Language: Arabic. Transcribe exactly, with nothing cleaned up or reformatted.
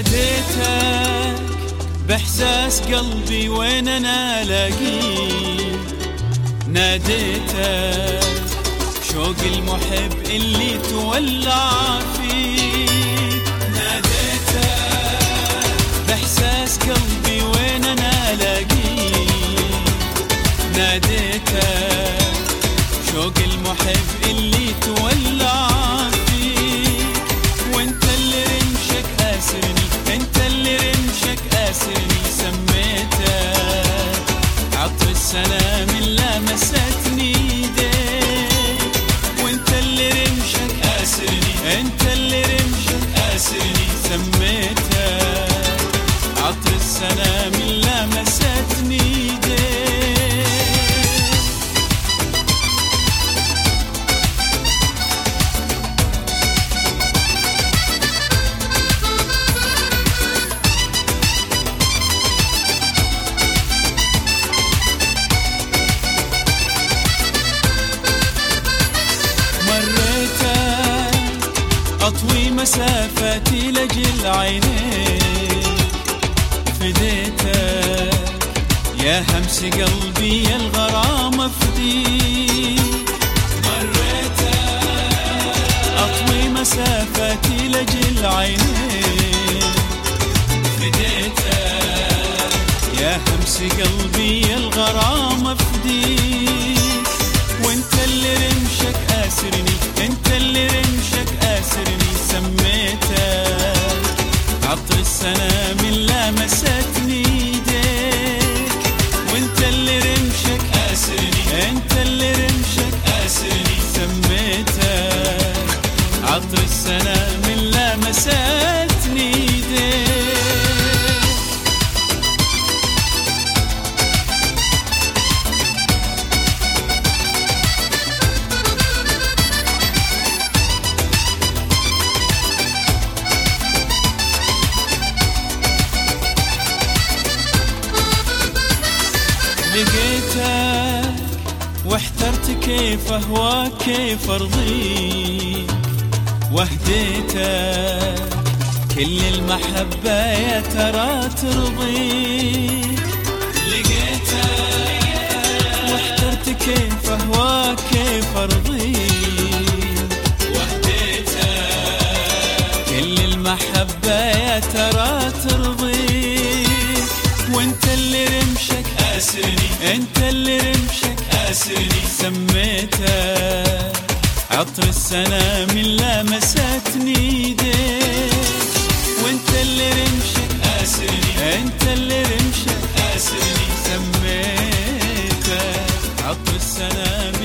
ناديتك بإحساس قلبي وين أنا ألاقيك، ناديتك شوق المحب اللي تولع فيك، ناديتك بإحساس قلبي وين أنا ألاقيك، ناديتك شوق المحب اللي تولع فيك، وانت اللي رمشك أسرني، انت اللي رمشك أسرني، سميتك عطر السلام اللي لمستني ايديك، وانت اللي رمشك أسرني، انت اللي رمشك أسرني، سميتك عطر السلام اللي لمستني ايديك. أطوي مسافاتي لجل عينيك، فديتك يا همس قلبي يا الغرام فديك، مريتك أطوي مسافاتي لجل عينيك، فديتك يا همس قلبي يا الغرام فديك، وانت اللي رمشك أسرني، انت اللي رمشك أسرني، سميتك عطر السلام اللي لمستني ايديك، وانت اللي رمشك أسرني، انت اللي رمشك أسرني، سميتك عطر السلام اللي لمستني ايديك. لقيتك واحترت كيف أهواك كيف أرضيك، وهديتك كل المحبة يا ترى ترضيك، لقيتك واحترت كيف أهواك كيف أرضيك، وهديتك كل المحبة يا ترى ترضيك، وانت اللي رمشك أسرني، انت اللي رمشك أسرني، سميتك عطر السلام اللي لمستني ايديك، وانت اللي رمشك أسرني، انت اللي رمشك أسرني، سميتك عطر السلام